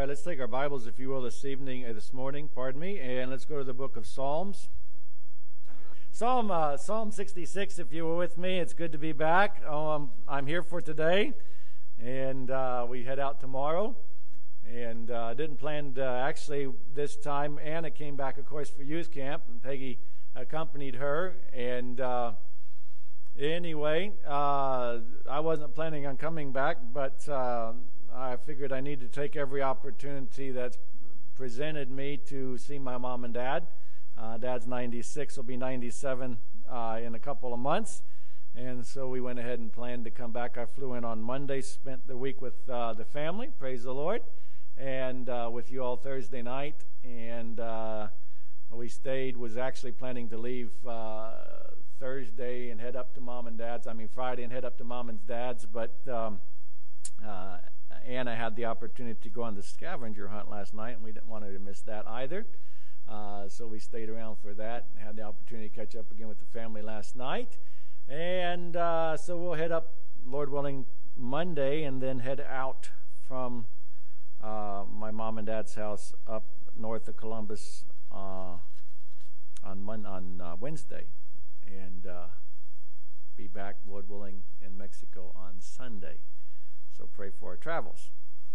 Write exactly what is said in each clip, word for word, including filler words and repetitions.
right, let's take our Bibles, if you will, this evening, uh, this morning, pardon me, and let's go to the book of Psalms. Psalm uh, Psalm sixty-six, if you were with me, it's good to be back. Oh, I'm, I'm here for today, and uh, we head out tomorrow. And I uh, didn't plan to, actually, this time, Anna came back, of course, for youth camp, and Peggy accompanied her. And uh, anyway, uh, I wasn't planning on coming back, but uh, I figured I need to take every opportunity that's presented me to see my mom and dad. Uh, Dad's ninety-six, will be ninety-seven uh, in a couple of months. And so we went ahead and planned to come back. I flew in on Monday, spent the week with uh, the family, praise the Lord, and uh, with you all Thursday night. And uh, we stayed, was actually planning to leave uh, Thursday and head up to mom and dad's, I mean Friday and head up to mom and dad's, but um, uh, Anna had the opportunity to go on the scavenger hunt last night, and we didn't want her to miss that either. Uh, so we stayed around for that and had the opportunity to catch up again with the family last night. And uh, so we'll head up, Lord willing, Monday, and then head out from uh, my mom and dad's house up north of Columbus uh, on Mon- on uh, Wednesday, and uh, be back, Lord willing, in Mexico on Sunday. So pray for our travels.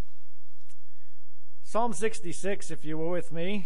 Psalm sixty-six, if you were with me.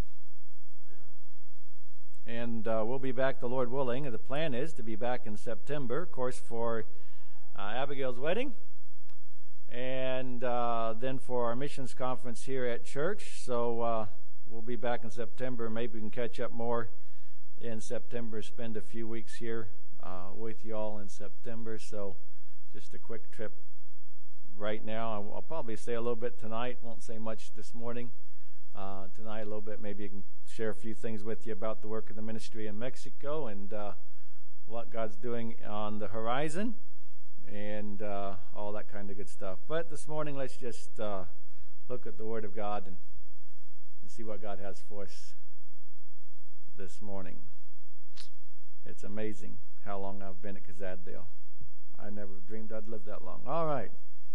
And uh, we'll be back, the Lord willing. The plan is to be back in September, of course, for uh, Abigail's wedding. And uh, then for our missions conference here at church. So uh, we'll be back in September. Maybe we can catch up more in September, spend a few weeks here uh, with you all in September. So just a quick trip right now. I'll, I'll probably say a little bit tonight. Won't say much this morning. Uh, tonight a little bit. Maybe you can share a few things with you about the work of the ministry in Mexico and uh, what God's doing on the horizon and uh, all that kind of good stuff. But this morning, let's just uh, look at the Word of God and, and see what God has for us this morning. It's amazing how long I've been at Cazaddale. I never dreamed I'd live that long. All right.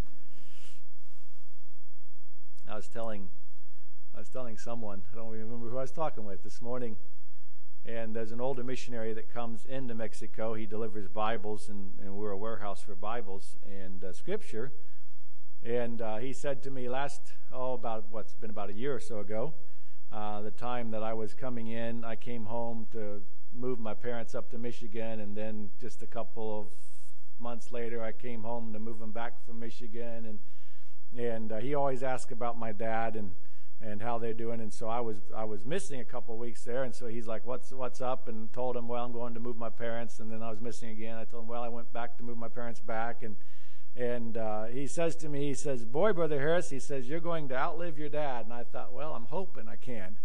I was telling I was telling someone, I don't even remember who I was talking with this morning, and there's an older missionary that comes into Mexico. He delivers Bibles, and, and we're a warehouse for Bibles and uh, Scripture. And uh, he said to me last, oh, about what's been about a year or so ago, uh, the time that I was coming in, I came home to move my parents up to Michigan, and then just a couple of months later, I came home to move them back from Michigan, and and uh, he always asked about my dad and and how they're doing, and so I was I was missing a couple of weeks there, and so he's like, what's what's up? And told him, well, I'm going to move my parents, and then I was missing again. I told him, well, I went back to move my parents back, and and uh, he says to me, he says, boy, Brother Harris, he says, you're going to outlive your dad. And I thought, well, I'm hoping I can.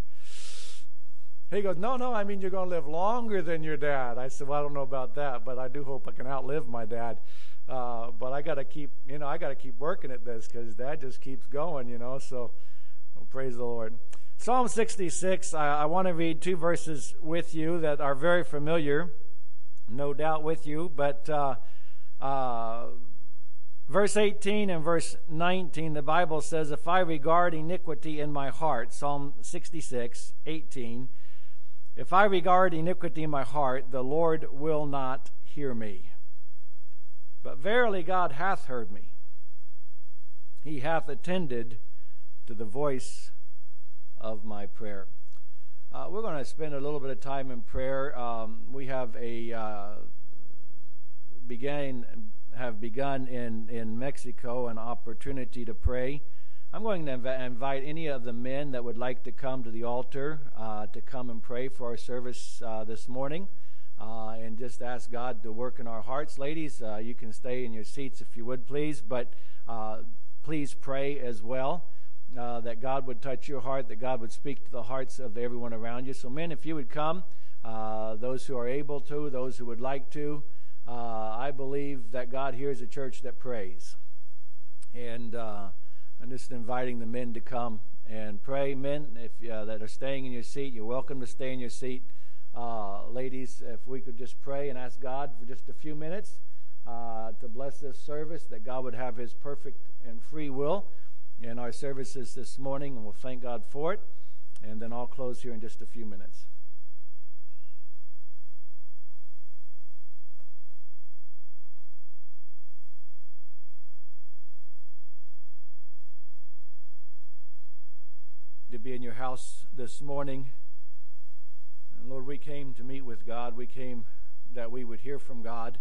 He goes, no, no, I mean, you're going to live longer than your dad. I said, well, I don't know about that, but I do hope I can outlive my dad. Uh, but I got to keep, you know, I got to keep working at this because Dad just keeps going, you know, so well, praise the Lord. Psalm sixty-six, I, I want to read two verses with you that are very familiar, no doubt with you, but uh, uh, verse eighteen and verse nineteen, the Bible says, if I regard iniquity in my heart, Psalm sixty-six, eighteen, if I regard iniquity in my heart, the Lord will not hear me. But verily God hath heard me. He hath attended to the voice of my prayer. Uh, we're going to spend a little bit of time in prayer. Um, we have a uh, began have begun in, in Mexico an opportunity to pray. I'm going to inv- invite any of the men that would like to come to the altar uh, to come and pray for our service uh, this morning. Uh, and just ask God to work in our hearts. Ladies, uh, you can stay in your seats if you would, please, but uh, please pray as well uh, that God would touch your heart, that God would speak to the hearts of everyone around you. So men, if you would come, uh, those who are able to, those who would like to, uh, I believe that God hears a church that prays. And uh, I'm just inviting the men to come and pray. Men, if uh, that are staying in your seat, you're welcome to stay in your seat. Uh, ladies, if we could just pray and ask God for just a few minutes uh, to bless this service, that God would have His perfect and free will, in our services this morning, and we'll thank God for it. And then I'll close here in just a few minutes. To be in your house this morning. And Lord, we came to meet with God. We came that we would hear from God.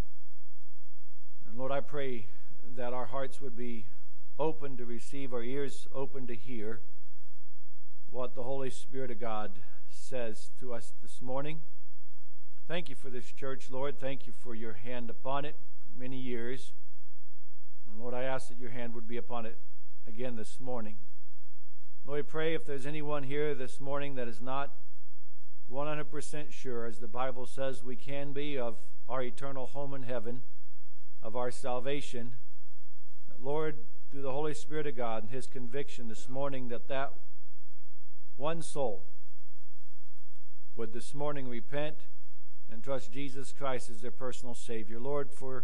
And Lord, I pray that our hearts would be open to receive, our ears open to hear what the Holy Spirit of God says to us this morning. Thank you for this church, Lord. Thank you for your hand upon it for many years. And Lord, I ask that your hand would be upon it again this morning. Lord, I pray if there's anyone here this morning that is not one hundred percent sure, as the Bible says we can be, of our eternal home in heaven, of our salvation, that Lord, through the Holy Spirit of God and his conviction this morning, that that one soul would this morning repent and trust Jesus Christ as their personal Savior. Lord, for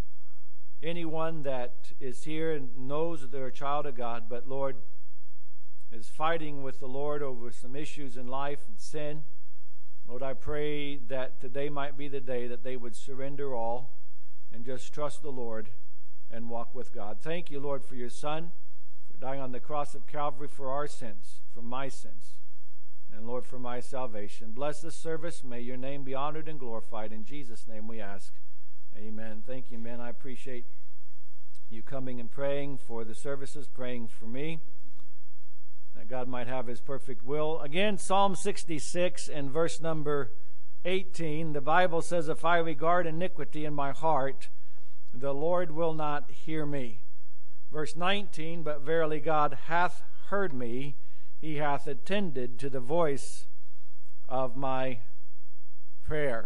anyone that is here and knows that they're a child of God, but Lord, is fighting with the Lord over some issues in life and sin, Lord, I pray that today might be the day that they would surrender all and just trust the Lord and walk with God. Thank you, Lord, for your Son, for dying on the cross of Calvary for our sins, for my sins, and Lord, for my salvation. Bless this service. May your name be honored and glorified. In Jesus' name we ask. Amen. Thank you, men. I appreciate you coming and praying for the services, praying for me, that God might have his perfect will. Again, Psalm sixty-six and verse number eighteen, the Bible says, if I regard iniquity in my heart, the Lord will not hear me. Verse nineteen, but verily God hath heard me, he hath attended to the voice of my prayer.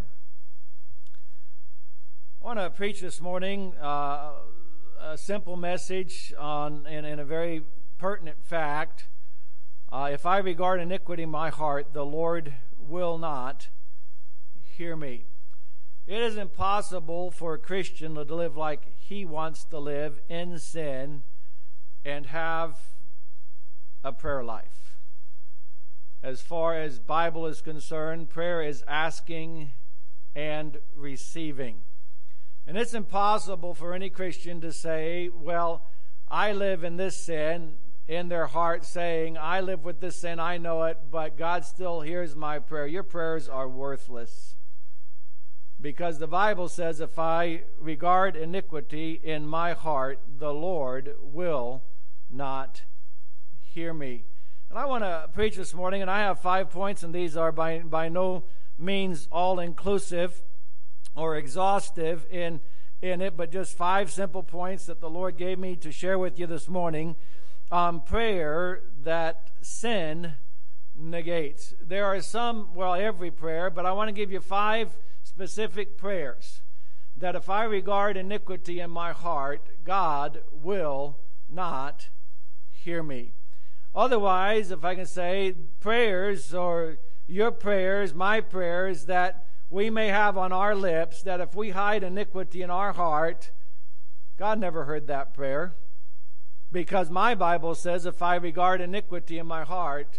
I want to preach this morning uh, a simple message on, in, in a very pertinent fact. Uh, if I regard iniquity in my heart, the Lord will not hear me. It is impossible for a Christian to live like he wants to live in sin and have a prayer life. As far as Bible is concerned, prayer is asking and receiving. And it's impossible for any Christian to say, well, I live in this sin, in their heart saying, I live with this sin, I know it, but God still hears my prayer. Your prayers are worthless. Because the Bible says, if I regard iniquity in my heart, the Lord will not hear me. And I want to preach this morning, and I have five points, and these are by, by no means all-inclusive or exhaustive in, in it, but just five simple points that the Lord gave me to share with you this morning on prayer that sin negates. There are some, well, every prayer, but I want to give you five specific prayers that if I regard iniquity in my heart, God will not hear me. Otherwise, if I can say, prayers or your prayers, my prayers that we may have on our lips, that if we hide iniquity in our heart, God never heard that prayer. Because my Bible says, if I regard iniquity in my heart,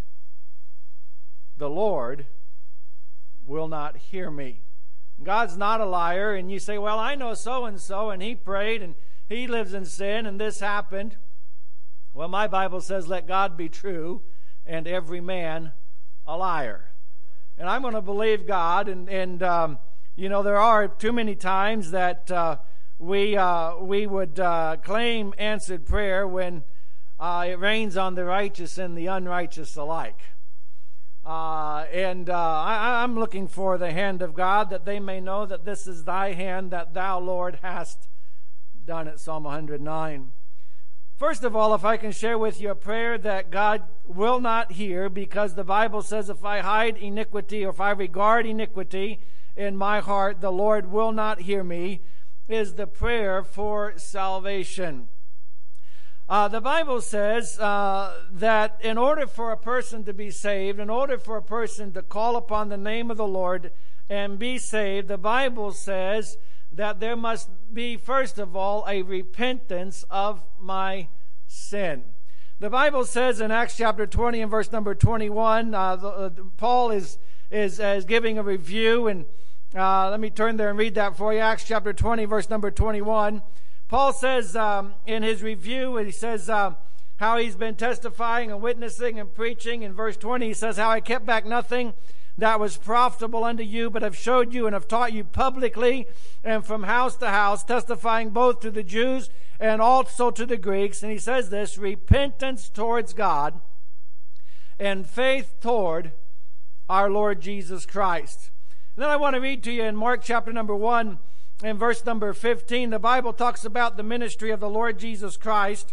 the Lord will not hear me. God's not a liar, and you say, well, I know so-and-so, and he prayed, and he lives in sin, and this happened. Well, my Bible says, let God be true, and every man a liar. And I'm going to believe God, and, and um, you know, there are too many times that uh, we uh, we would uh, claim answered prayer when uh, it rains on the righteous and the unrighteous alike. Uh, and uh, I, I'm looking for the hand of God, that they may know that this is thy hand, that thou, Lord, hast done it. Psalm one hundred nine. First of all, if I can share with you a prayer that God will not hear, because the Bible says if I hide iniquity, or if I regard iniquity in my heart, the Lord will not hear me, is the prayer for salvation. Uh, the Bible says uh, that in order for a person to be saved, in order for a person to call upon the name of the Lord and be saved, the Bible says that there must be, first of all, a repentance of my sin. The Bible says in Acts chapter twenty and verse number twenty-one, uh, the, uh, Paul is, is, uh, is giving a review, and uh, let me turn there and read that for you. Acts chapter twenty, verse number twenty-one. Paul says um, in his review, he says uh, how he's been testifying and witnessing and preaching. In verse twenty, he says, how I kept back nothing that was profitable unto you, but have showed you and have taught you publicly and from house to house, testifying both to the Jews and also to the Greeks. And he says this, repentance towards God and faith toward our Lord Jesus Christ. And then I want to read to you in Mark chapter number one and verse number fifteen. The Bible talks about the ministry of the Lord Jesus Christ.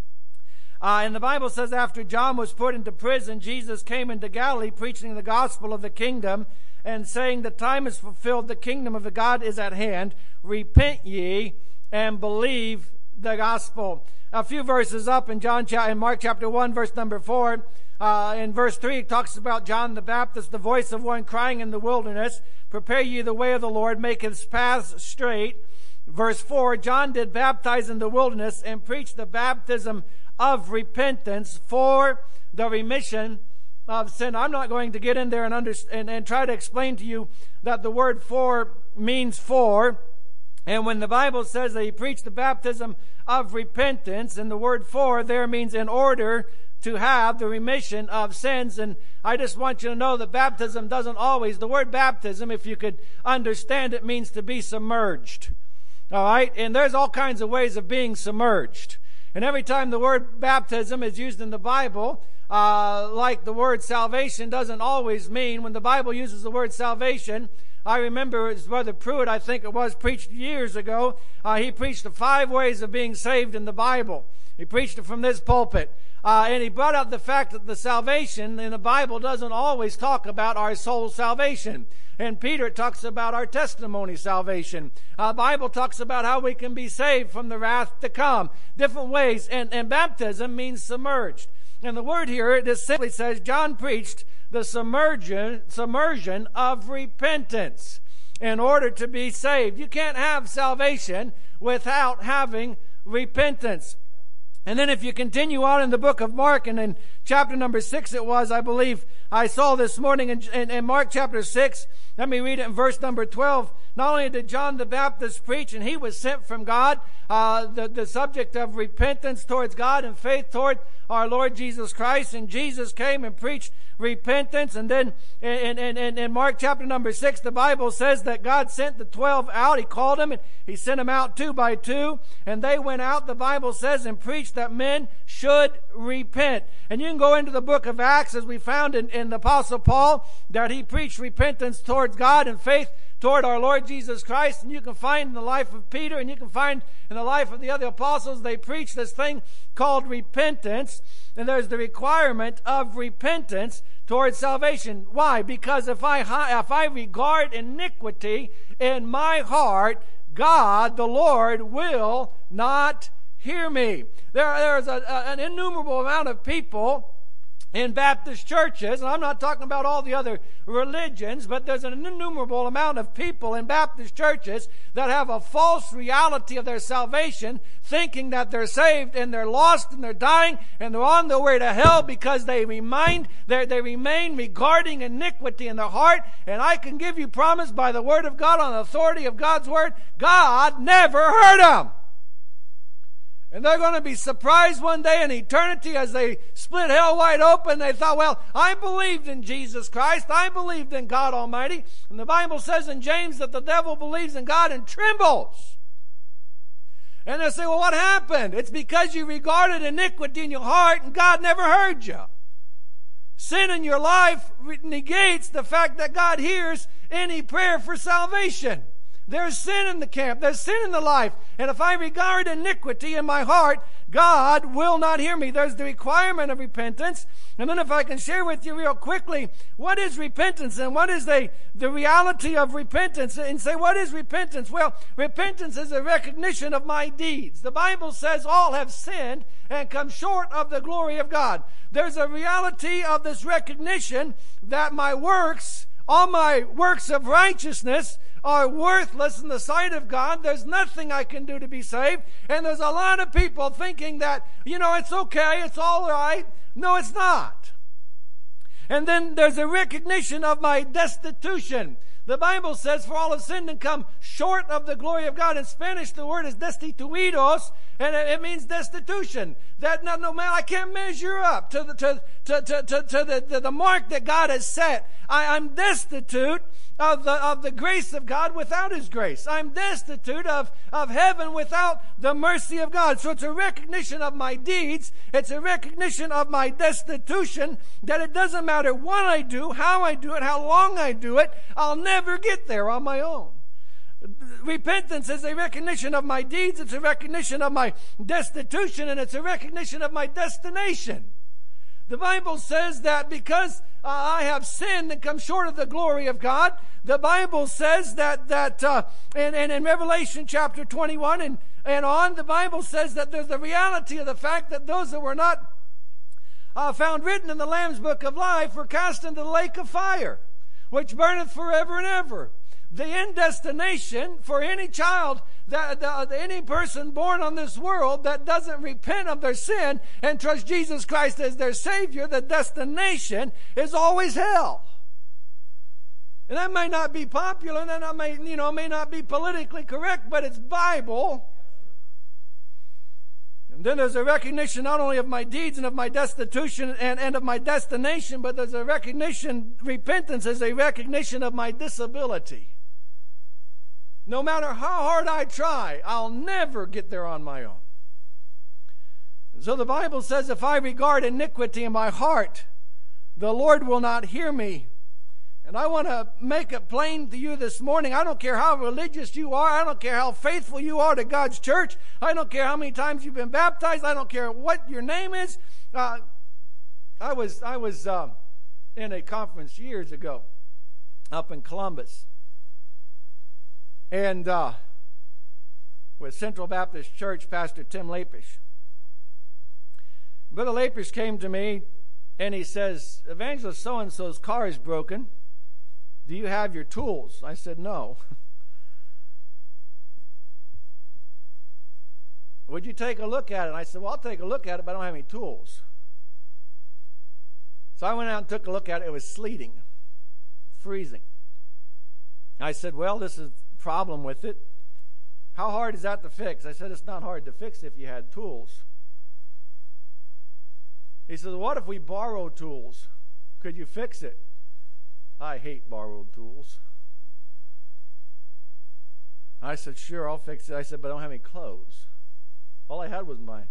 Uh, and the Bible says, after John was put into prison, Jesus came into Galilee preaching the gospel of the kingdom and saying, the time is fulfilled, the kingdom of God is at hand. Repent ye and believe the gospel. A few verses up in John, in Mark chapter one, verse number four, uh, in verse three, it talks about John the Baptist, the voice of one crying in the wilderness, prepare ye the way of the Lord, make his paths straight. Verse four, John did baptize in the wilderness and preach the baptism of repentance for the remission of sin. I'm not going to get in there and, under, and, and try to explain to you that the word for means for. And when the Bible says that he preached the baptism of repentance, and the word for there means in order to have the remission of sins. And I just want you to know that baptism doesn't always, the word baptism, if you could understand it, means to be submerged. All right? And there's all kinds of ways of being submerged. And every time the word baptism is used in the Bible, uh, like the word salvation doesn't always mean, when the Bible uses the word salvation, I remember his brother Pruitt, I think it was, preached years ago. Uh, he preached the five ways of being saved in the Bible. He preached it from this pulpit. Uh, and he brought up the fact that the salvation in the Bible doesn't always talk about our soul salvation. And Peter talks about our testimony salvation. Uh, the Bible talks about how we can be saved from the wrath to come. Different ways. And, and baptism means submerged. And the word here, it just simply says, John preached the submersion, submersion of repentance in order to be saved. You can't have salvation without having repentance. And then if you continue on in the book of Mark, and in chapter number six it was, I believe, I saw this morning in, in, in Mark chapter six, let me read it in verse number twelve. Not only did John the Baptist preach, and he was sent from God, uh, the, the subject of repentance towards God and faith toward our Lord Jesus Christ. And Jesus came and preached repentance. And then in, in, in, in Mark chapter number six, the Bible says that God sent the twelve out. He called them and he sent them out two by two. And they went out, the Bible says, and preached that men should repent. And you can go into the book of Acts, as we found in, in the Apostle Paul, that he preached repentance towards God and faith toward our Lord Jesus Christ. And you can find in the life of Peter, and you can find in the life of the other apostles, they preach this thing called repentance. And there's the requirement of repentance towards salvation. Why? Because if I if I regard iniquity in my heart, God, the Lord, will not hear me. There, there's a, a, an innumerable amount of people in Baptist churches, and I'm not talking about all the other religions, but there's an innumerable amount of people in Baptist churches that have a false reality of their salvation, thinking that they're saved and they're lost and they're dying and they're on their way to hell because they remind they they remain regarding iniquity in their heart. And I can give you promise by the word of God, on the authority of God's word, God never heard them. And they're going to be surprised one day in eternity as they split hell wide open. They thought, well, I believed in Jesus Christ. I believed in God Almighty. And the Bible says in James that the devil believes in God and trembles. And they say, well, what happened? It's because you regarded iniquity in your heart and God never heard you. Sin in your life negates the fact that God hears any prayer for salvation. There's sin in the camp. There's sin in the life. And if I regard iniquity in my heart, God will not hear me. There's the requirement of repentance. And then if I can share with you real quickly, what is repentance and what is the, the reality of repentance? And say, what is repentance? Well, repentance is a recognition of my deeds. The Bible says all have sinned and come short of the glory of God. There's a reality of this recognition that my works, all my works of righteousness, are worthless in the sight of God. There's nothing I can do to be saved. And there's a lot of people thinking that, you know, it's okay, it's all right. No, it's not. And then there's a recognition of my destitution. The Bible says, for all have sinned and come short of the glory of God. In Spanish, the word is destituidos, and it means destitution. That no, no man, I can't measure up to the to to to to, to the, the the mark that God has set. I, I'm destitute of the of the grace of God without His grace. I'm destitute of of heaven without the mercy of God. So it's a recognition of my deeds. It's a recognition of my destitution. That it doesn't matter what I do, how I do it, how long I do it. I'll never get there on my own. Repentance is a recognition of my deeds. It's a recognition of my destitution, and it's a recognition of my destination. The Bible says that because uh, I have sinned and come short of the glory of God, the Bible says that that uh, and, and in Revelation chapter twenty-one and, and on, the Bible says that there's the reality of the fact that those that were not uh, found written in the Lamb's book of life were cast into the lake of fire, which burneth forever and ever. The end destination for any child, that, that any person born on this world that doesn't repent of their sin and trust Jesus Christ as their Savior, the destination is always hell. And that may not be popular, and that may, you know, may not be politically correct, but it's Bible. And then there's a recognition not only of my deeds and of my destitution and, and of my destination, but there's a recognition, repentance is a recognition of my disability. No matter how hard I try, I'll never get there on my own. And so the Bible says, if I regard iniquity in my heart, the Lord will not hear me. And I want to make it plain to you this morning. I don't care how religious you are. I don't care how faithful you are to God's church. I don't care how many times you've been baptized. I don't care what your name is. Uh, I was I was uh, in a conference years ago up in Columbus. And uh, with Central Baptist Church, Pastor Tim Lapish. Brother Lapish came to me and he says, Evangelist so-and-so's car is broken. Do you have your tools? I said, no. Would you take a look at it? And I said, well, I'll take a look at it, but I don't have any tools. So I went out and took a look at it. It was sleeting, freezing. I said, well, this is the problem with it. How hard is that to fix? I said, it's not hard to fix if you had tools. He said, what if we borrow tools? Could you fix it? I hate borrowed tools. I said, sure, I'll fix it. I said, but I don't have any clothes. All I had was my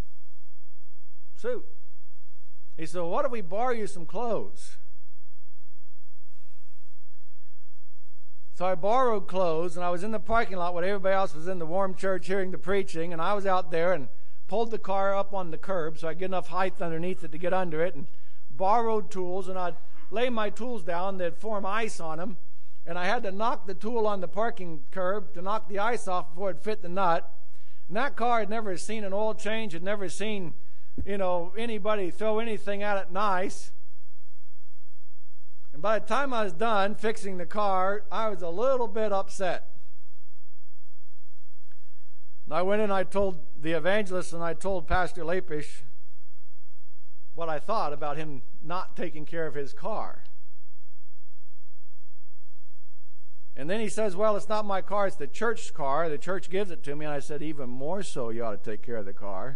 suit. He said, well, what if we borrow you some clothes? So I borrowed clothes, and I was in the parking lot when everybody else was in the warm church hearing the preaching, and I was out there and pulled the car up on the curb so I get enough height underneath it to get under it, and borrowed tools, and I'd lay my tools down, they'd form ice on them, and I had to knock the tool on the parking curb to knock the ice off before it fit the nut. And that car had never seen an oil change, had never seen, you know, anybody throw anything at it nice. And by the time I was done fixing the car, I was a little bit upset. And I went in and I told the evangelist and I told Pastor Lapish what I thought about him not taking care of his car. And then he says, well, it's not my car, it's the church's car. The church gives it to me. And I said, even more so, you ought to take care of the car.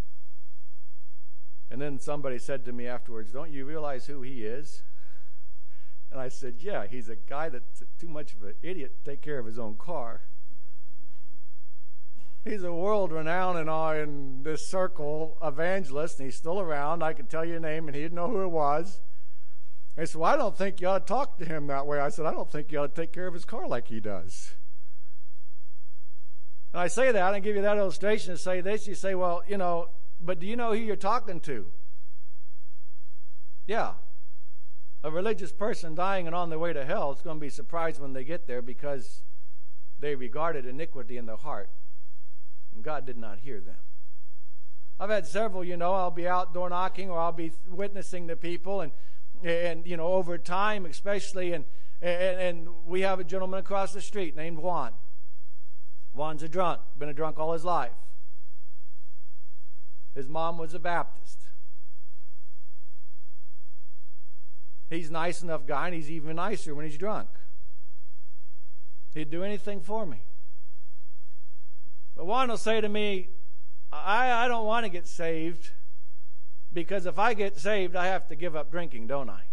And then somebody said to me afterwards, don't you realize who he is? And I said, yeah, he's a guy that's too much of an idiot to take care of his own car. He's a world-renowned in, our, in this circle evangelist, and he's still around. I could tell you a name, and he didn't know who it was. And he said, well, I don't think you ought to talk to him that way. I said, I don't think you ought to take care of his car like he does. And I say that, and give you that illustration to say this. You say, well, you know, but do you know who you're talking to? Yeah. A religious person dying and on their way to hell is going to be surprised when they get there because they regarded iniquity in their heart. And God did not hear them. I've had several, you know, I'll be out door knocking or I'll be witnessing to people and, and you know, over time especially, and, And, and we have a gentleman across the street named Juan. Juan's a drunk, been a drunk all his life. His mom was a Baptist. He's a nice enough guy, and he's even nicer when he's drunk. He'd do anything for me. But Juan will say to me, I, I don't want to get saved, because if I get saved, I have to give up drinking, don't I?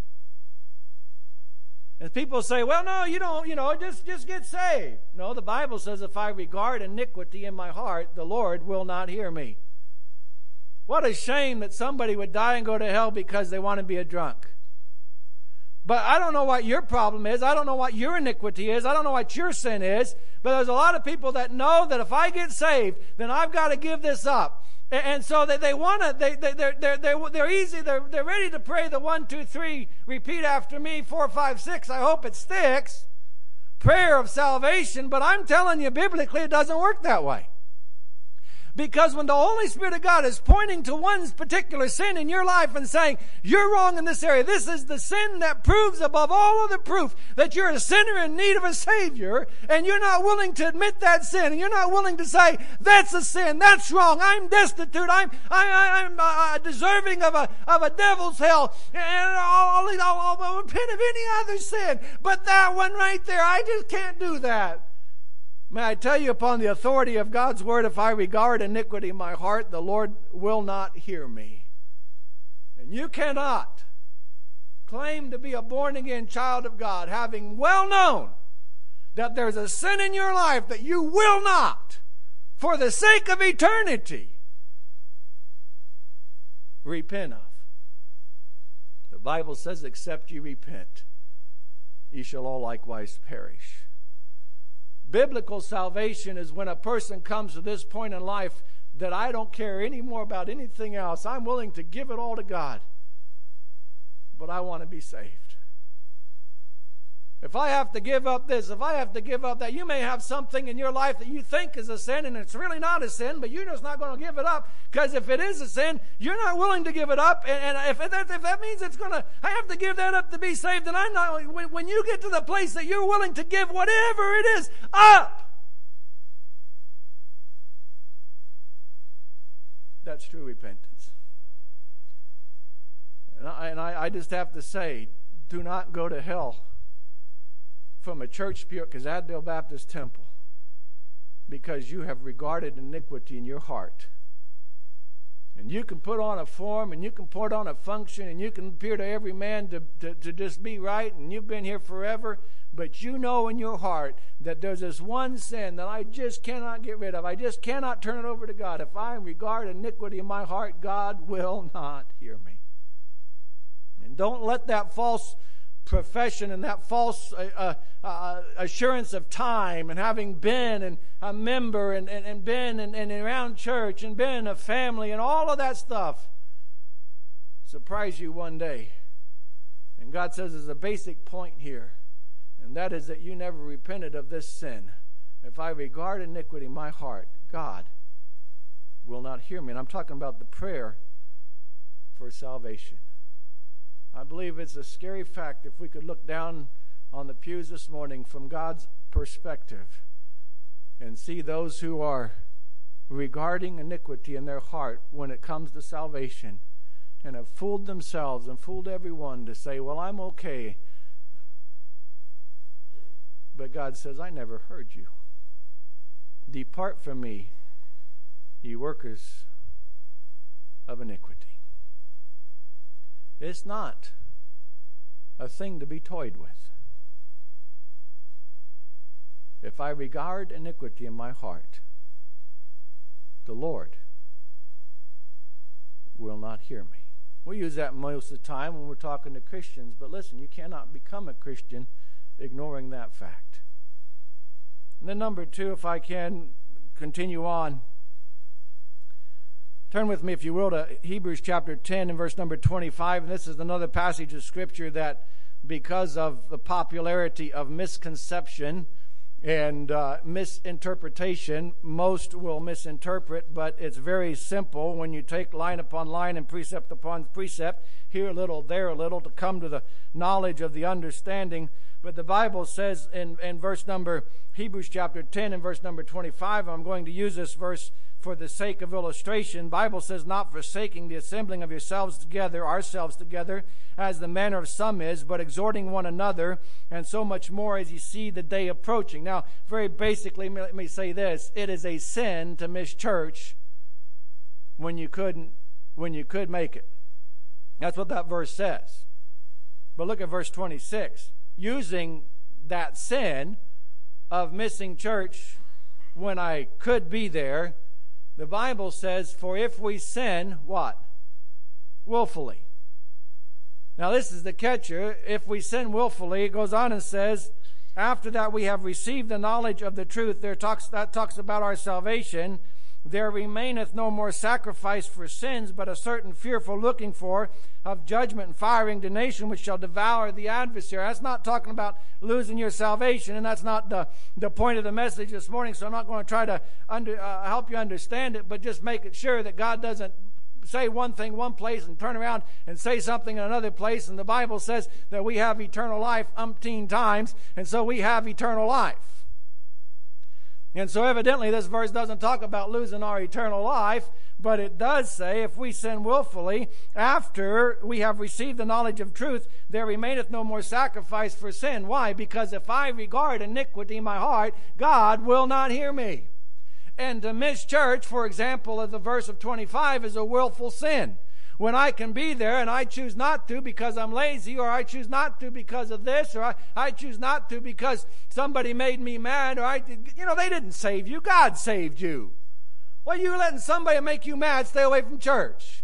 And people say, well, no, you don't, you know, just, just get saved. No, the Bible says if I regard iniquity in my heart, the Lord will not hear me. What a shame that somebody would die and go to hell because they want to be a drunk. But I don't know what your problem is. I don't know what your iniquity is. I don't know what your sin is. But there's a lot of people that know that if I get saved, then I've got to give this up. And so they, they want to, they, they, they're, they're, they're, they're easy, they're, they're ready to pray the one, two, three, repeat after me, four, five, six. I hope it sticks. Prayer of salvation. But I'm telling you, biblically, it doesn't work that way. Because when the Holy Spirit of God is pointing to one particular sin in your life and saying, you're wrong in this area, this is the sin that proves above all other proof that you're a sinner in need of a Savior, and you're not willing to admit that sin, and you're not willing to say, that's a sin, that's wrong, I'm destitute, I'm I, I, I'm uh, deserving of a of a devil's hell, and I'll, I'll, I'll, I'll repent of any other sin, but that one right there, I just can't do that. May I tell you, upon the authority of God's word, if I regard iniquity in my heart, the Lord will not hear me. And you cannot claim to be a born-again child of God, having well known that there's a sin in your life that you will not, for the sake of eternity, repent of. The Bible says, except ye repent, ye shall all likewise perish. Biblical salvation is when a person comes to this point in life that I don't care any more about anything else. I'm willing to give it all to God, but I want to be saved. If I have to give up this, if I have to give up that, you may have something in your life that you think is a sin and it's really not a sin, but you're just not going to give it up, because if it is a sin, you're not willing to give it up, and, and if, that, if that means it's going to, I have to give that up to be saved, then I'm not, when, when you get to the place that you're willing to give whatever it is up, that's true repentance. And I, and I, I just have to say, do not go to hell from a church pew at Casadale Baptist Temple because you have regarded iniquity in your heart. And you can put on a form, and you can put on a function, and you can appear to every man to, to, to just be right, and you've been here forever, but you know in your heart that there's this one sin that I just cannot get rid of. I just cannot turn it over to God. If I regard iniquity in my heart, God will not hear me. And don't let that false profession and that false uh, uh, assurance of time and having been and a member and, and, and been and, and around church and been a family and all of that stuff surprise you one day. And God says there's a basic point here, and that is that you never repented of this sin. If I regard iniquity in my heart, God will not hear me. And I'm talking about the prayer for salvation. I believe it's a scary fact if we could look down on the pews this morning from God's perspective and see those who are regarding iniquity in their heart when it comes to salvation and have fooled themselves and fooled everyone to say, well, I'm okay. But God says, I never heard you. Depart from me, ye workers of iniquity. It's not a thing to be toyed with. If I regard iniquity in my heart, the Lord will not hear me. We use that most of the time when we're talking to Christians, but listen, you cannot become a Christian ignoring that fact. And then number two, if I can continue on, turn with me, if you will, to Hebrews chapter ten and verse number twenty-five. And this is another passage of Scripture that, because of the popularity of misconception and uh, misinterpretation, most will misinterpret, but it's very simple when you take line upon line and precept upon precept, here a little, there a little, to come to the knowledge of the understanding. But the Bible says in, in verse number, Hebrews chapter ten and verse number twenty-five, I'm going to use this verse for the sake of illustration. Bible says, not forsaking the assembling of yourselves together, ourselves together, as the manner of some is, but exhorting one another, and so much more as you see the day approaching. Now, very basically, let me say this. It is a sin to miss church when you couldn't, when you could make it. That's what that verse says. But look at verse twenty-six. Using that sin of missing church when I could be there, the Bible says, for if we sin, what? Willfully. Now this is the catcher. If we sin willfully, it goes on and says, after that we have received the knowledge of the truth, there talks, that talks about our salvation, there remaineth no more sacrifice for sins, but a certain fearful looking for of judgment and fiery indignation, which shall devour the adversary. That's not talking about losing your salvation, and that's not the, the point of the message this morning, so I'm not going to try to under, uh, help you understand it, but just make it sure that God doesn't say one thing one place and turn around and say something in another place. And the Bible says that we have eternal life umpteen times, and so we have eternal life. And so evidently this verse doesn't talk about losing our eternal life, but it does say if we sin willfully, after we have received the knowledge of truth, there remaineth no more sacrifice for sin. Why? Because if I regard iniquity in my heart, God will not hear me. And to miss church, for example, of the verse of twenty-five, is a willful sin. When I can be there and I choose not to because I'm lazy, or I choose not to because of this, or I, I choose not to because somebody made me mad, or I, you know, they didn't save you. God saved you. Well, you letting somebody make you mad, stay away from church.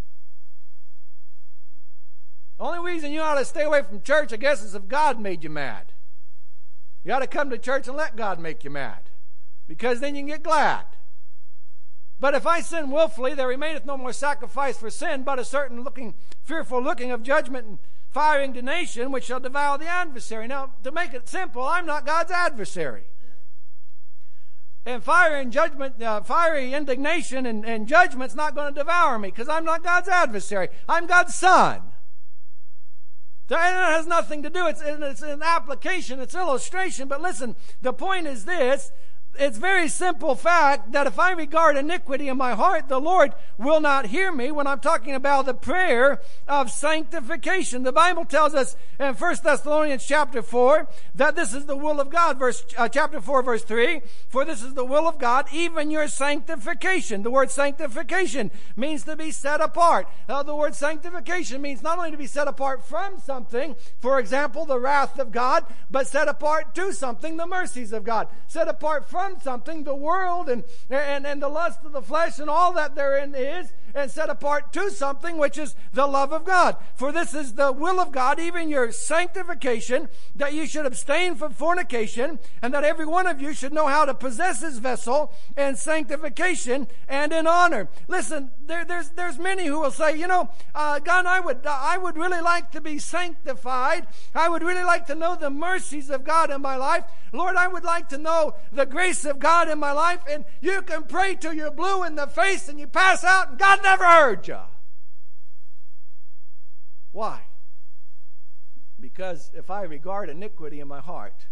The only reason you ought to stay away from church, I guess, is if God made you mad. You ought to come to church and let God make you mad, because then you can get glad. But if I sin willfully, there remaineth no more sacrifice for sin, but a certain looking, fearful looking of judgment and fiery indignation, which shall devour the adversary. Now, to make it simple, I'm not God's adversary. And fiery and judgment, uh, fiery indignation and, and judgment's not going to devour me, because I'm not God's adversary. I'm God's son. So, and it has nothing to do. It's, it's an application. It's illustration. But listen, the point is this. It's very simple fact that if I regard iniquity in my heart, the Lord will not hear me when I'm talking about the prayer of sanctification. The Bible tells us in First Thessalonians chapter four that this is the will of God. Verse uh, chapter four, verse three, for this is the will of God, even your sanctification. The word sanctification means to be set apart. Uh, the word sanctification means not only to be set apart from something, for example, the wrath of God, but set apart to something, the mercies of God. Set apart from From something, the world and, and, and the lust of the flesh and all that therein is, and set apart to something which is the love of God. For this is the will of God, even your sanctification, that you should abstain from fornication, and that every one of you should know how to possess his vessel in sanctification and in honor. Listen, there, there's there's many who will say, you know, uh, God, I would I would really like to be sanctified. I would really like to know the mercies of God in my life. Lord, I would like to know the grace of God in my life. And you can pray till you're blue in the face and you pass out and God never heard you. Why? Because if I regard iniquity in my heart,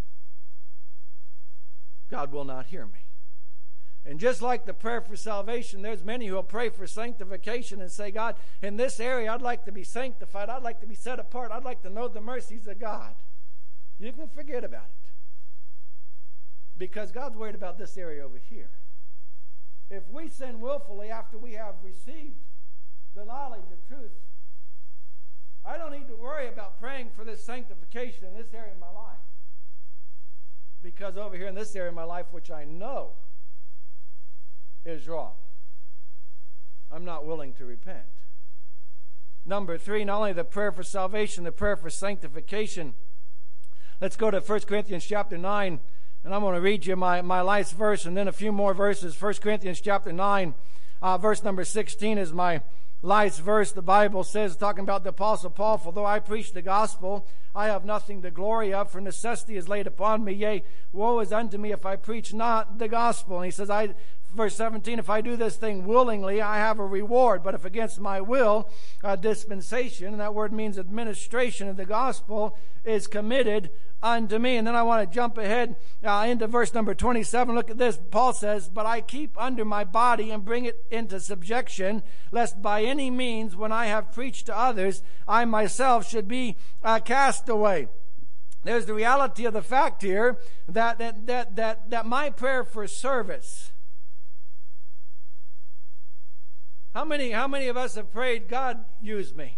God will not hear me. And just like the prayer for salvation, there's many who will pray for sanctification and say, God, in this area I'd like to be sanctified. I'd like to be set apart. I'd like to know the mercies of God. You can forget about it. Because God's worried about this area over here. If we sin willfully after we have received the knowledge of truth, I don't need to worry about praying for this sanctification in this area of my life. Because over here in this area of my life, which I know is wrong, I'm not willing to repent. Number three, not only the prayer for salvation, the prayer for sanctification. Let's go to First Corinthians chapter nine. And I'm going to read you my, my last verse and then a few more verses. First Corinthians chapter nine, uh, verse number sixteen is my last verse. The Bible says, talking about the Apostle Paul, for though I preach the gospel, I have nothing to glory of, for necessity is laid upon me. Yea, woe is unto me if I preach not the gospel. And he says, I, verse seventeen, if I do this thing willingly, I have a reward. But if against my will, a dispensation, and that word means administration of the gospel, is committed unto me. And then I want to jump ahead uh, into verse number twenty-seven. Look at this. Paul says, but I keep under my body and bring it into subjection, lest by any means, when I have preached to others, I myself should be uh, cast away. There's the reality of the fact here that, that, that, that, that my prayer for service. How many, how many of us have prayed, God, use me?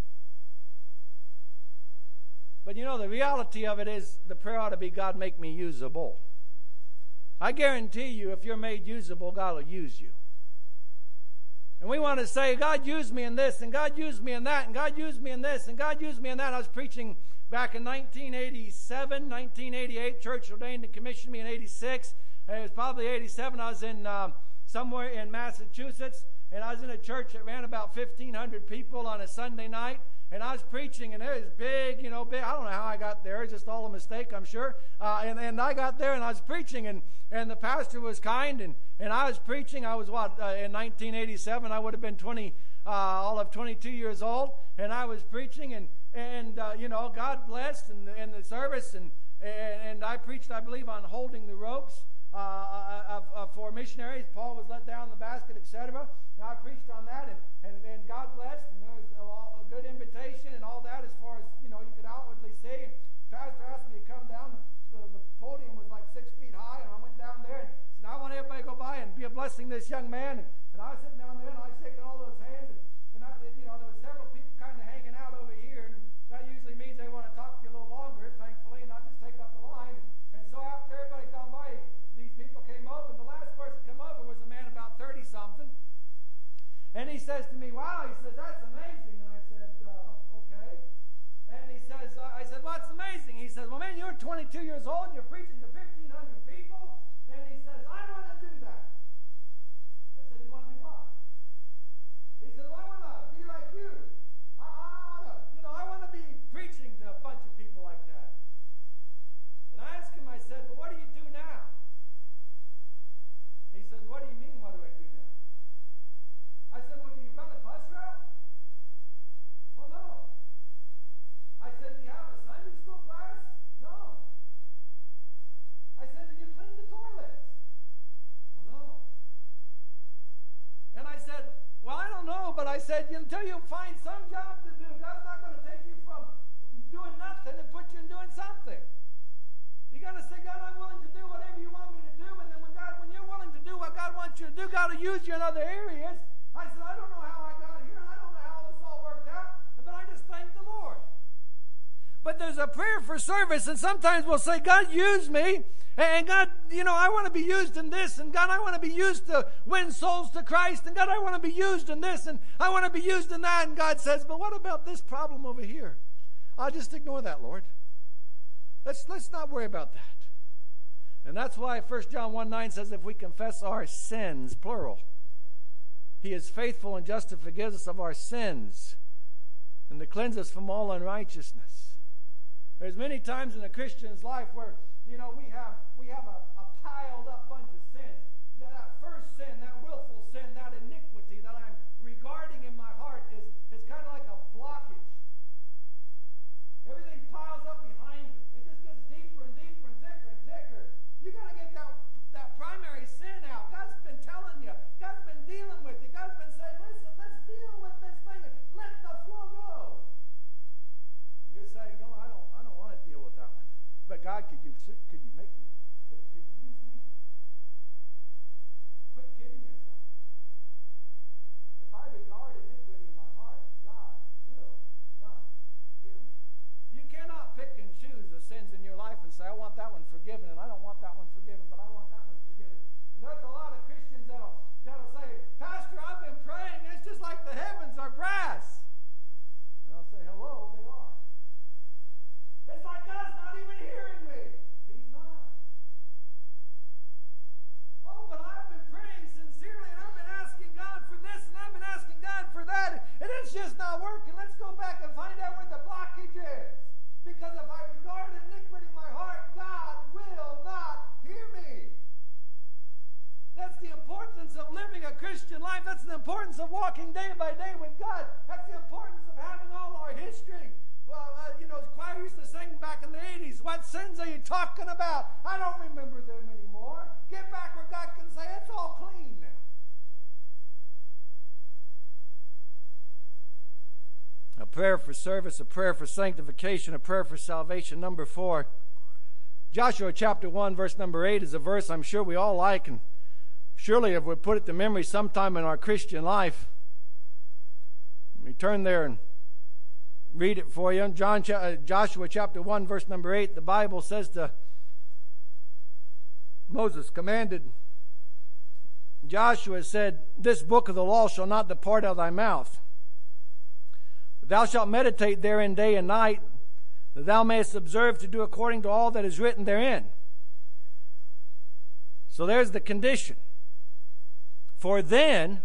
But you know, the reality of it is the prayer ought to be, God, make me usable. I guarantee you, if you're made usable, God will use you. And we want to say, God, use me in this, and God, use me in that, and God, use me in this, and God, use me in that. I was preaching back in nineteen eighty-seven, nineteen eighty-eight. Church ordained and commissioned me in eighty-six. It was probably eighty-seven. I was in um, somewhere in Massachusetts, and I was in a church that ran about fifteen hundred people on a Sunday night. And I was preaching, and it was big, you know, big. I don't know how I got there. It's just all a mistake, I'm sure. Uh, and, and I got there, and I was preaching, and, and the pastor was kind, and, and I was preaching. I was, what, uh, in nineteen eighty-seven, I would have been twenty, uh, all of twenty-two years old, and I was preaching, and, and uh, you know, God blessed in the, in the service, and, and, and I preached, I believe, on holding the ropes uh, of, of, for missionaries. Paul was let down the basket, et cetera. And I preached on that, and, and, and God blessed, and there was a, a good invitation and all that as far as, you know, you could outwardly see. And the pastor asked me to come down. The, the, the podium was like six feet high, and I went down there and said, I want everybody to go by and be a blessing to this young man. And, and I was sitting down there, and I was shaking all those hands, and, and I, you know, there were several people kind of hanging out over here, and that usually means they want to talk to you a little longer, thankfully, and not just take up the line. And, and so after everybody come by, these people came over, and the last person to come over was a man about thirty-something. And he says to me, wow, he says, that's amazing. And I said, uh, okay. And he says, uh, I said, what's amazing? He says, well, man, you're twenty-two years old, and you're preaching to fifteen hundred people. And he says, I want to do that. I said, you want to do what? He says, well, I want to be like you. I, I want to, you know, I want to be preaching to a bunch of people like that. And I asked him, I said, well, what do you do now? He says, what do you mean, what do I do now? I said, well, do you run a bus route? Well, no. I said, do you have a Sunday school class? No. I said, do you clean the toilets? Well, no. And I said, well, I don't know, but I said, until you find some job to do, God's not going to take you from doing nothing and put you in doing something. You got to say, God, I'm willing to do whatever you want me to do, and then when God, when you're willing to do what God wants you to do, God will use you in other areas. I said, I don't know how I got here, and I don't know how this all worked out, but I just thank the Lord. But there's a prayer for service, and sometimes we'll say, God, use me, and God, you know, I want to be used in this, and God, I want to be used to win souls to Christ, and God, I want to be used in this, and I want to be used in that, and God says, but what about this problem over here? I'll just ignore that, Lord. Let's, let's not worry about that. And that's why First John one nine says, if we confess our sins, plural, He is faithful and just to forgive us of our sins and to cleanse us from all unrighteousness. There's many times in a Christian's life where, you know, we have we have a, a piled up bunch of sins. That, that first sin, that willful sin, that iniquity that I'm regarding in my heart is, is kind of like a blockage. Everything piles up behind it. It just gets deeper and deeper and thicker and thicker. You got to get that, that primary sin out. God's been telling you. God's been dealing with you. God's been saying, listen, let's deal with this thing and let the flow go. And you're saying, no, I don't I don't want to deal with that one. But God, could you could you make me? Could, could you use me? Quit kidding yourself. If I regard iniquity in my heart, God will not hear me. You cannot pick and choose the sins in your life and say, I want that one forgiven, and I don't want that one forgiven, but I want that one forgiven. And there's a lot of Christians that'll, that'll say, Pastor, I've been praying, and it's just like the heavens are brass. And I'll say, hello, they are. It's like God's not even hearing me. He's not. Oh, but I've been praying sincerely, and I've been asking God for this, and I've been asking God for that, and it's just not working. Let's go back and find out where the blockage is. Because if I regard iniquity in my heart, God will not hear me. That's the importance of living a Christian life. That's the importance of walking day by day with God. That's the importance of having all our history. Well, uh, you know, choir used to sing back in in the eighties. What sins are you talking about? I don't remember them anymore. Get back where God can say, it's all clean now. A prayer for service, a prayer for sanctification, a prayer for salvation. Number four, Joshua chapter one, verse number eight is a verse I'm sure we all like, and surely if we put it to memory sometime in our Christian life. Let me turn there and read it for you. John, uh, Joshua chapter one, verse number eight, the Bible says to Moses commanded, Joshua said, this book of the law shall not depart out of thy mouth, but thou shalt meditate therein day and night, that thou mayest observe to do according to all that is written therein. So there's the condition. For then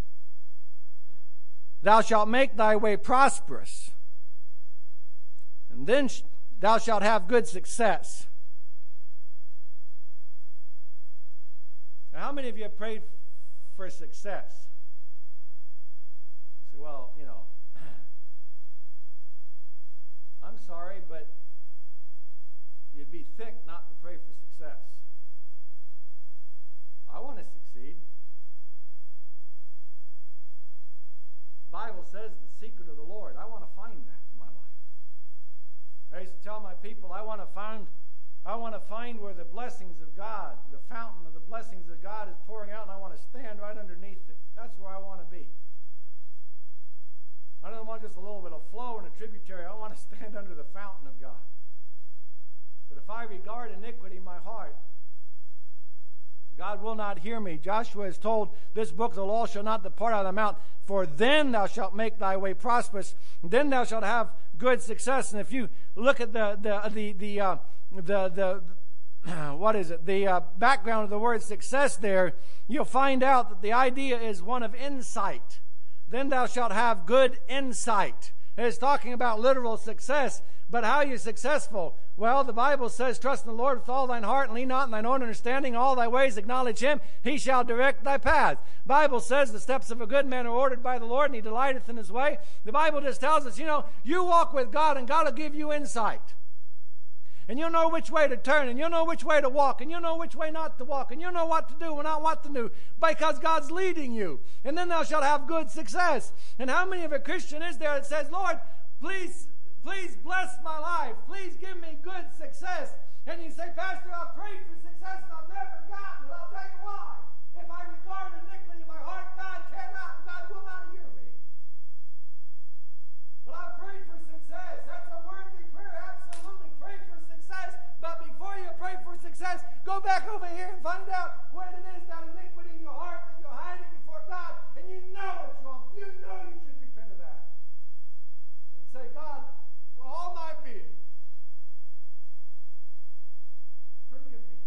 thou shalt make thy way prosperous, and then thou shalt have good success. Now, how many of you have prayed for success? You say, well, you know, I'm sorry, but you'd be thick not to pray for success. I want to succeed. The Bible says the secret of the Lord. I want to find that in my life. I used to tell my people, I want to find, I want to find where the blessings of God, the fountain of the blessings of God is pouring out, and I want to stand right underneath it. That's where I want to be. I don't want just a little bit of flow in a tributary. I want to stand under the fountain of God. But if I regard iniquity in my heart, God will not hear me. Joshua is told, this book of the law shall not depart out of thy mouth, for then thou shalt make thy way prosperous, and then thou shalt have good success. And if you look at the the the the uh, the, the what is it? The uh, background of the word success there, you'll find out that the idea is one of insight. Then thou shalt have good insight. It's talking about literal success. But how are you successful? Well, the Bible says, trust in the Lord with all thine heart, and lean not in thine own understanding. All thy ways acknowledge him. He shall direct thy path. The Bible says the steps of a good man are ordered by the Lord, and he delighteth in his way. The Bible just tells us, you know, you walk with God, and God will give you insight. And you'll know which way to turn, and you'll know which way to walk, and you'll know which way not to walk, and you'll know what to do and not what to do, because God's leading you. And then thou shalt have good success. And how many of a Christian is there that says, Lord, please, please bless my life. Please give me good success. And you say, Pastor, I've prayed for success and I've never gotten it. I'll tell you why. If I regard iniquity in my heart, God cannot, God will not hear me. But I've prayed for success. That's a worthy prayer. Absolutely. Pray for success. But before you pray for success, go back over here and find out what it is, that iniquity in your heart that you're hiding before God. And you know it's wrong. You know you should repent of that. And say, God, with all my being, forgive me.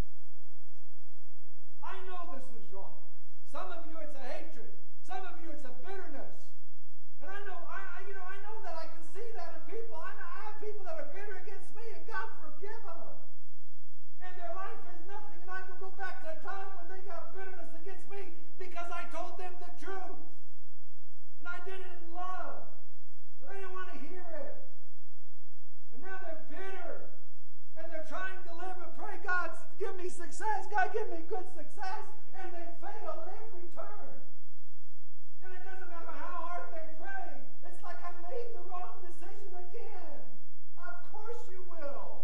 I know this is wrong. Some of you it's a hatred. Some of you it's a bitterness. And I know, I, you know, I know that I can see that in people. I, know, I have people that are bitter against me, and God forgive them. And their life is nothing. And I can go back to a time when they got bitterness against me because I told them the truth. And I did it in love. But they didn't want to hear it. And now they're bitter. And they're trying to live and pray, God, give me success. God, give me good success. And they fail at every turn. And it doesn't matter how hard they pray. It's like I made the wrong decision again. Of course you will.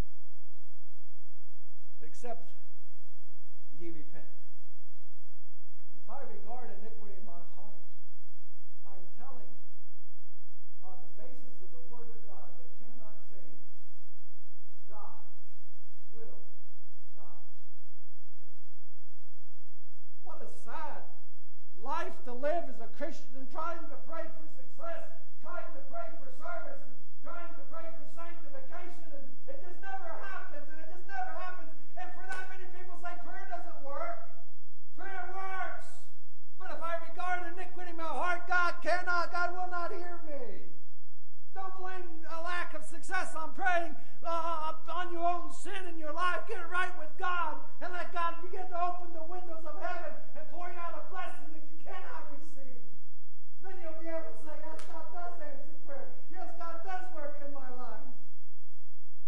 Except ye repent. And if I regard iniquity in my heart, I'm telling you, on the basis of the Word of God that cannot change, God will not hear me. What a sad life to live as a Christian, trying to pray for success, trying to pray for service, and trying to pray for sanctification, and it just never happens, and it just never happens. And for that many people say prayer doesn't work. Prayer works. But if I regard iniquity in my heart, God cannot, God will not hear me. Don't blame a lack of success on praying uh, on your own sin in your life. Get it right with God, and let God begin to open the windows of heaven and pour you out a blessing that you cannot receive. Then you'll be able to say, yes, God does answer prayer. Yes, God does work in my life.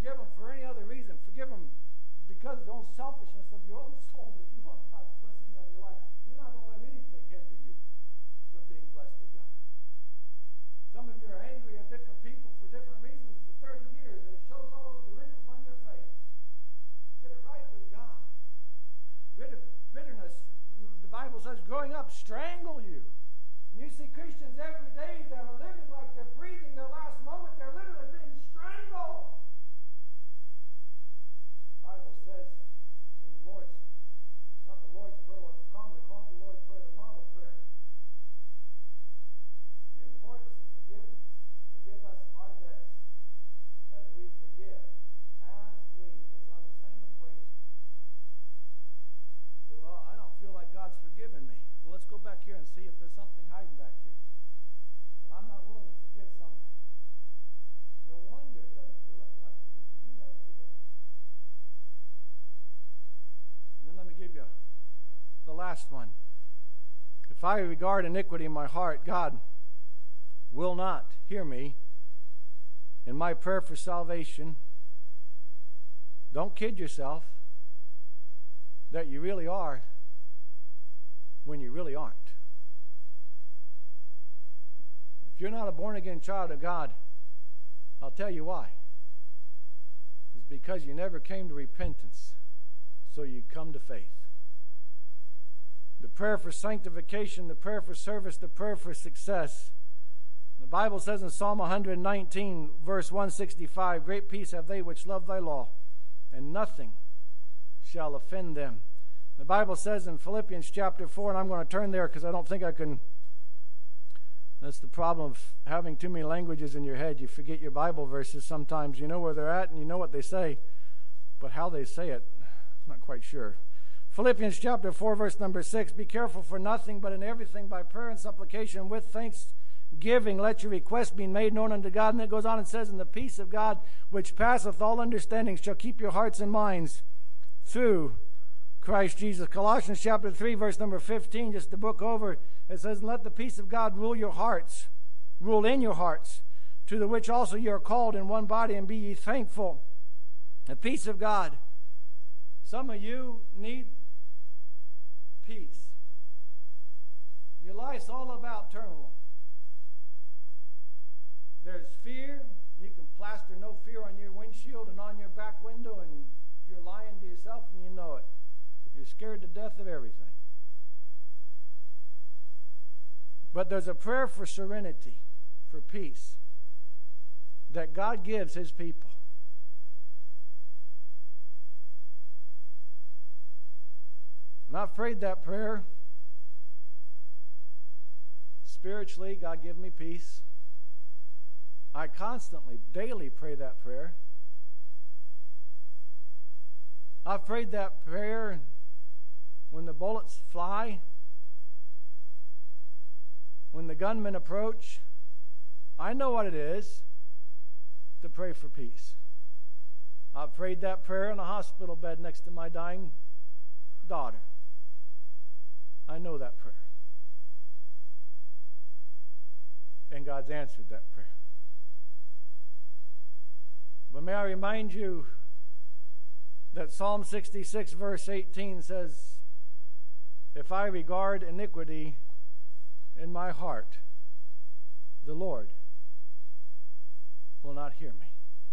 forgive them for any other reason. Forgive them because of the own selfishness of your own soul that you want God's blessing on your life. You're not going to let anything hinder you from being blessed of God. Some of you are angry at different people for different reasons for thirty years, and it shows all over the wrinkles on your face. Get it right with God. Rid of bitterness. The Bible says growing up strangle you. And you see Christians every day that are living like they're breathing their last moment. They're literally being strangled. The Bible says in the Lord's, not the Lord's Prayer, what's commonly called the Lord's Prayer, the model prayer, the importance of forgiveness. Forgive us our debts as we forgive. As we. It's on the same equation. You say, well, I don't feel like God's forgiven me. Well, let's go back here and see if there's something hiding back here. But I'm not willing to forgive somebody. No wonder it doesn't feel like God's forgiven you. You never forgave. And then let me give you the last one. If I regard iniquity in my heart, God will not hear me in my prayer for salvation. Don't kid yourself that you really are when you really aren't. If you're not a born-again child of God, I'll tell you why. It's because you never came to repentance, so you come to faith. The prayer for sanctification, the prayer for service, the prayer for success. The Bible says in Psalm one nineteen, verse one sixty-five, great peace have they which love thy law, and nothing shall offend them. The Bible says in Philippians chapter four, and I'm going to turn there because I don't think I can. That's the problem of having too many languages in your head. You forget your Bible verses sometimes. You know where they're at and you know what they say, but how they say it, I'm not quite sure. Philippians chapter four, verse number six, be careful for nothing, but in everything by prayer and supplication with thanksgiving, let your requests be made known unto God. And it goes on and says, and the peace of God, which passeth all understanding, shall keep your hearts and minds through Christ Jesus. Colossians chapter three, verse number fifteen, just the book over, it says, let the peace of God rule your hearts, rule in your hearts, to the which also you are called in one body, and be ye thankful. The peace of God. Some of you need peace. Your life's all about turmoil. There's fear. You can plaster no fear on your windshield and on your back window, and you're lying to yourself and you know it. You're scared to death of everything. But there's a prayer for serenity, for peace, that God gives his people. And I've prayed that prayer. Spiritually, God give me peace. I constantly, daily pray that prayer. I've prayed that prayer when the bullets fly, when the gunmen approach. I know what it is to pray for peace. I've prayed that prayer in a hospital bed next to my dying daughter. I know that prayer. And God's answered that prayer. But may I remind you that Psalm sixty-six verse eighteen says, if I regard iniquity in my heart, the Lord will not hear me.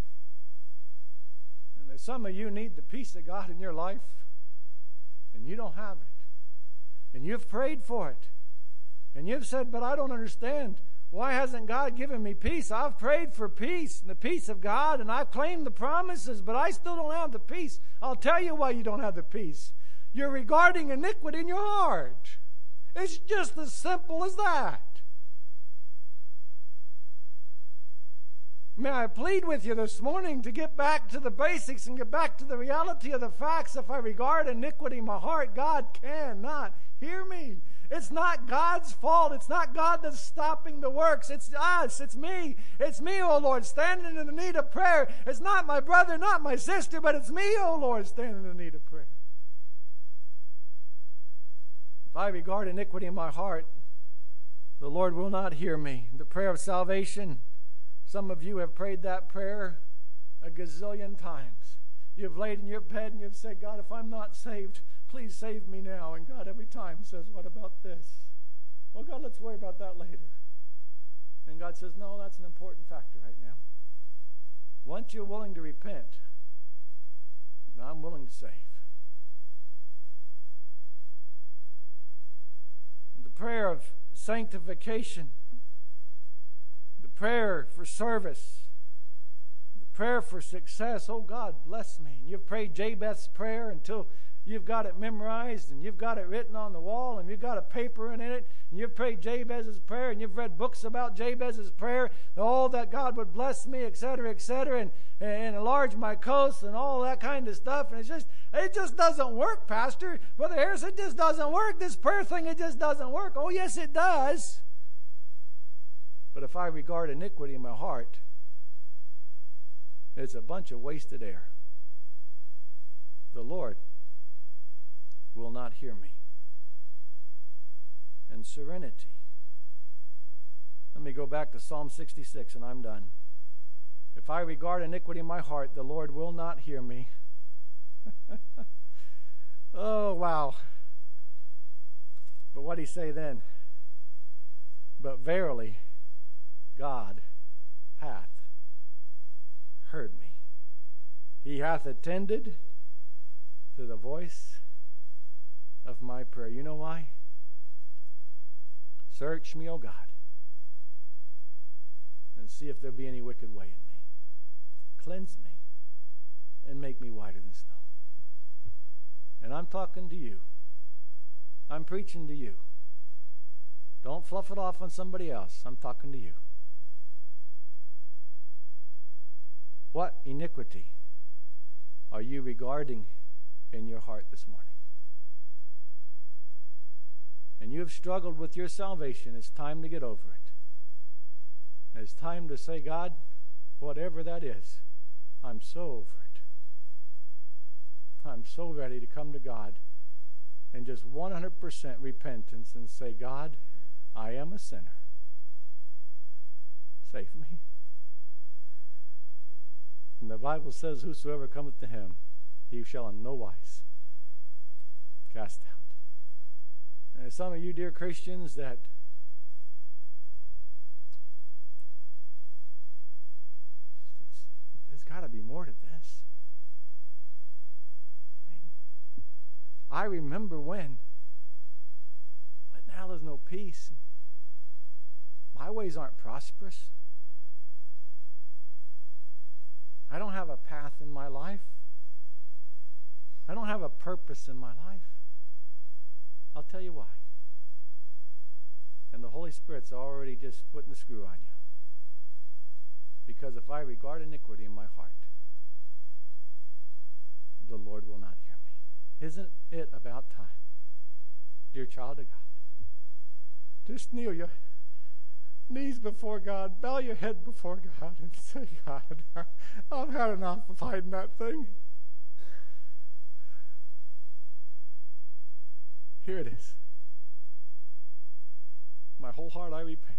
And that some of you need the peace of God in your life, and you don't have it. And you've prayed for it. And you've said, but I don't understand. Why hasn't God given me peace? I've prayed for peace and the peace of God, and I've claimed the promises, but I still don't have the peace. I'll tell you why you don't have the peace. You're regarding iniquity in your heart. It's just as simple as that. May I plead with you this morning to get back to the basics and get back to the reality of the facts. If I regard iniquity in my heart, God cannot hear me. It's not God's fault. It's not God that's stopping the works. It's us. It's me. It's me, O Lord, standing in the need of prayer. It's not my brother, not my sister, but it's me, O Lord, standing in the need of prayer. If I regard iniquity in my heart, the Lord will not hear me. The prayer of salvation, some of you have prayed that prayer a gazillion times. You've laid in your bed and you've said, God, if I'm not saved, please save me now. And God every time says, what about this? Well, God, let's worry about that later. And God says, no, that's an important factor right now. Once you're willing to repent, now I'm willing to save. The prayer of sanctification, the prayer for service, the prayer for success. Oh, God, bless me. And you've prayed Jabez's prayer until you've got it memorized and you've got it written on the wall and you've got a paper in it and you've prayed Jabez's prayer and you've read books about Jabez's prayer, all that God would bless me, et cetera, et cetera, and, and enlarge my coast and all that kind of stuff. And it's just, it just doesn't work, Pastor. Brother Harris, it just doesn't work. This prayer thing, it just doesn't work. Oh, yes, it does. But if I regard iniquity in my heart, it's a bunch of wasted air. The Lord will not hear me. And serenity. Let me go back to Psalm sixty-six and I'm done. If I regard iniquity in my heart, the Lord will not hear me. Oh, wow. But what did he say then? But verily, God hath heard me. He hath attended to the voice of my prayer. You know why? Search me, O God, and see if there be any wicked way in me. Cleanse me and make me whiter than snow. And I'm talking to you. I'm preaching to you. Don't fluff it off on somebody else. I'm talking to you. What iniquity are you regarding in your heart this morning? And you have struggled with your salvation. It's time to get over it. It's time to say, God, whatever that is, I'm so over it. I'm so ready to come to God and just one hundred percent repentance and say, God, I am a sinner. Save me. And the Bible says, whosoever cometh to him, he shall in no wise cast out. And some of you, dear Christians, that it's, there's got to be more to this. I mean, I remember when, but now there's no peace. My ways aren't prosperous. I don't have a path in my life. I don't have a purpose in my life. I'll tell you why. And the Holy Spirit's already just putting the screw on you. Because if I regard iniquity in my heart, the Lord will not hear me. Isn't it about time, dear child of God? Just kneel your knees before God, bow your head before God, and say, God, I've had enough of hiding that thing. Here it is. My whole heart I repent.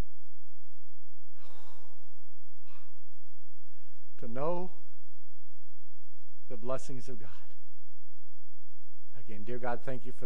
To know the blessings of God. Again, dear God, thank you for